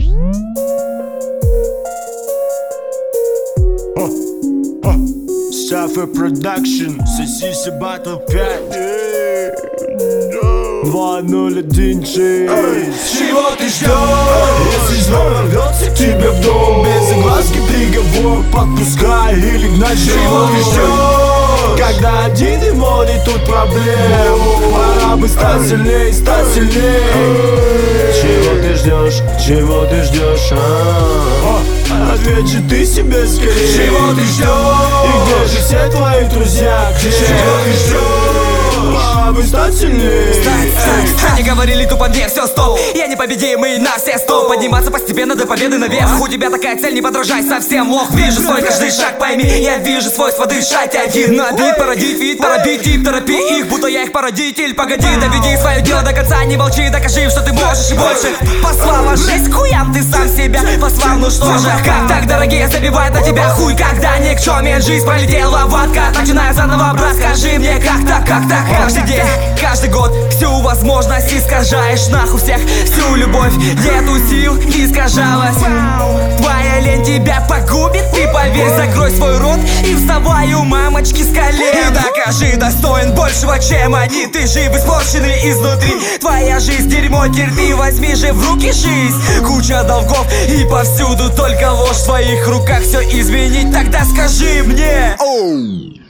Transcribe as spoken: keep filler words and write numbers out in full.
Сафа Продакшн, Сосиси Батл пять два ноль один шесть. Чего ты ждешь? Если звон ворвется к тебе в дом, без огласки приговор подпускай или гнать. Чего ты ждешь? Когда один и море тут проблем, пора бы стать сильней, стать сильней. Чего ты ждешь? Чего ты ждешь? А? Ответь же ты себе скорее. Чего ты ждешь? И где же все твои друзья? Где? Чего ты ждешь? Пора бы стать сильнее. Они говорили тупо мне все стоп. Я непобедимый на все сто. Подниматься постепенно до победы наверх. У тебя такая цель, не подражай, совсем лох. Вижу свой каждый шаг, пойми. Я вижу свойства дышать один. На бит, породить вид, породить тип. Торопи их, будто я их породитель. Погоди, доведи свое дело до конца. Не молчи, докажи им, что ты можешь и больше. Послала жизнь, хуям ты сам себя послал, ну что же. Как так, дорогие, забивает на тебя хуй. Когда никчемен жизнь пролетела в откат. Начиная заново, брат, скажи мне, как так, как так. Каждый день, каждый год всю возможность искажаешь нахуй всех. Всю любовь, нету сил, искажалась. Твоя лень тебя погубит, ты поверь. Закрой свой рот и вставай у мамочки с колен. И докажи, достоин большего, чем они. Ты жив, испорченный изнутри. Твоя жизнь дерьмо, терпи, возьми же в руки жизнь. Куча долгов и повсюду только ложь. В твоих руках все изменить, тогда скажи мне.